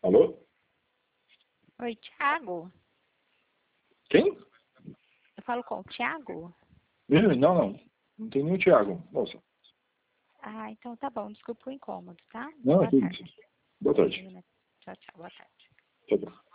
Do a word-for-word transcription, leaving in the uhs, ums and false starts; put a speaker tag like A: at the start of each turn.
A: Alô?
B: Oi, Thiago.
A: Quem?
B: Eu falo com o Thiago?
A: Não, não. Não tem nenhum Thiago, moça.
B: Ah, então tá bom. Desculpa o incômodo, tá?
A: Não,
B: Boa
A: é tudo
B: tarde.
A: isso. Boa tarde.
B: Tchau, tchau. Boa tarde.
A: Tchau, tchau.